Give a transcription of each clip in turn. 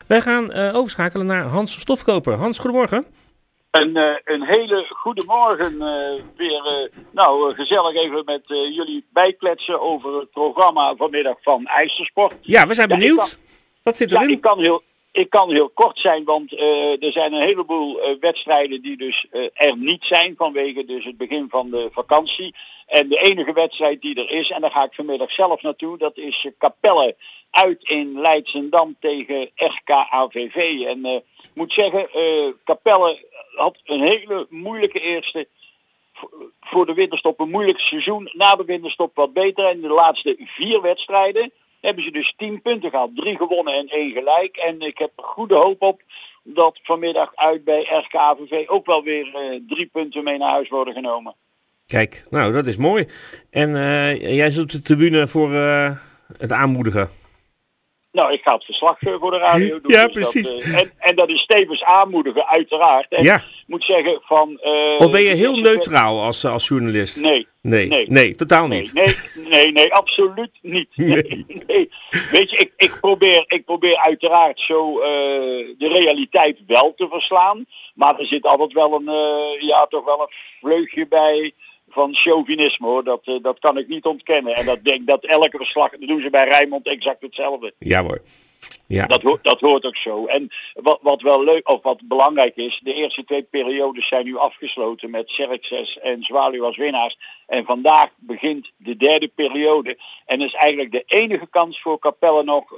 Wij gaan overschakelen naar Hans Stofkoper. Hans, goedemorgen. Een hele goede morgen. Weer gezellig even met jullie bijkletsen over het programma vanmiddag van IJsselsport. Ja, we zijn benieuwd. Wat zit erin? Ik kan heel kort zijn, want er zijn een heleboel wedstrijden die dus er niet zijn vanwege dus het begin van de vakantie. En de enige wedstrijd die er is, en daar ga ik vanmiddag zelf naartoe, dat is Capelle uit in Leidschendam tegen RKAVV. En moet zeggen, Capelle had een hele moeilijke eerste, voor de winterstop een moeilijk seizoen. Na de winterstop wat beter. En de laatste 4 wedstrijden hebben ze dus 10 punten gehad. 3 gewonnen en 1 gelijk. En ik heb er goede hoop op dat vanmiddag uit bij RKAVV ook wel weer 3 punten mee naar huis worden genomen. Kijk, nou dat is mooi. En jij zit op de tribune voor het aanmoedigen. Nou, ik ga het verslag voor de radio doen. Ja, dus precies. En dat is tevens aanmoedigen, uiteraard. En ja. Ik moet zeggen van... of ben je heel neutraal als journalist? Nee, totaal niet. Nee, absoluut niet. Nee. Weet je, ik probeer uiteraard zo de realiteit wel te verslaan. Maar er zit altijd wel toch wel een vleugje bij van chauvinisme, hoor. Dat kan ik niet ontkennen. En dat denk dat elke verslag, dat doen ze bij Rijnmond exact hetzelfde. Ja hoor. Ja. Dat hoort ook zo. En wat wel leuk, of wat belangrijk is, de eerste 2 periodes zijn nu afgesloten met Xerxes en Zwaluw als winnaars. En vandaag begint de 3e periode. En dat is eigenlijk de enige kans voor Capelle nog,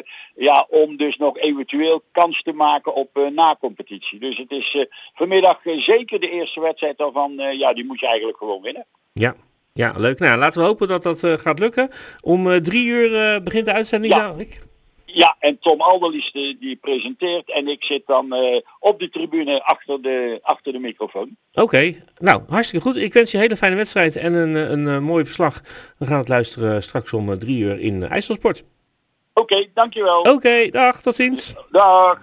om dus nog eventueel kans te maken op na-competitie. Dus het is vanmiddag zeker de eerste wedstrijd daarvan, die moet je eigenlijk gewoon winnen. Ja, leuk. Nou, laten we hopen dat dat gaat lukken. Om 3 uur begint de uitzending. Ja. Ja, en Tom Alderlies die presenteert en ik zit dan op de tribune achter de microfoon. Oké, nou hartstikke goed. Ik wens je een hele fijne wedstrijd en een mooi verslag. We gaan het luisteren straks om 3 uur in IJsselsport. Oké, dankjewel. Oké, dag, tot ziens. Dag.